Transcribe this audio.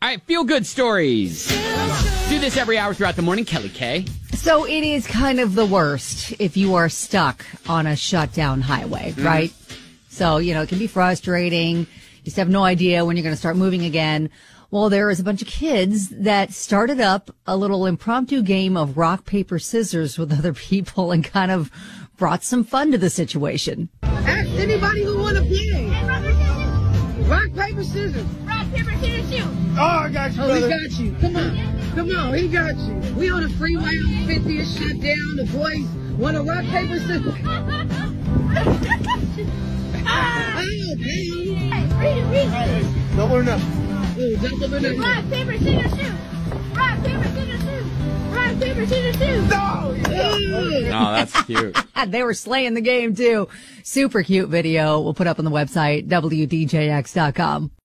All right, feel good stories. Do this every hour throughout the morning. Kelly K. So it is kind of the worst if you are stuck on a shut down highway, right? So, it can be frustrating. You just have no idea when you're going to start moving again. Well, there is a bunch of kids that started up a little impromptu game of rock, paper, scissors with other people and kind of brought some fun to the situation. Ask anybody who want to play. Rock, paper, scissors. Rock, paper, scissors, shoot. Oh, I got you, brother. He got you. Come on, he got you. We on the freeway on 50 is shut down. The boys want to rock, paper, scissors. Read it. Double or nothing. Double or nothing. Rock, paper, scissors, shoot. Rock, paper, scissors, shoot. Rock, paper, scissors, shoot. No! Oh, that's cute. They were slaying the game, too. Super cute video. We'll put up on the website, WDJX.com.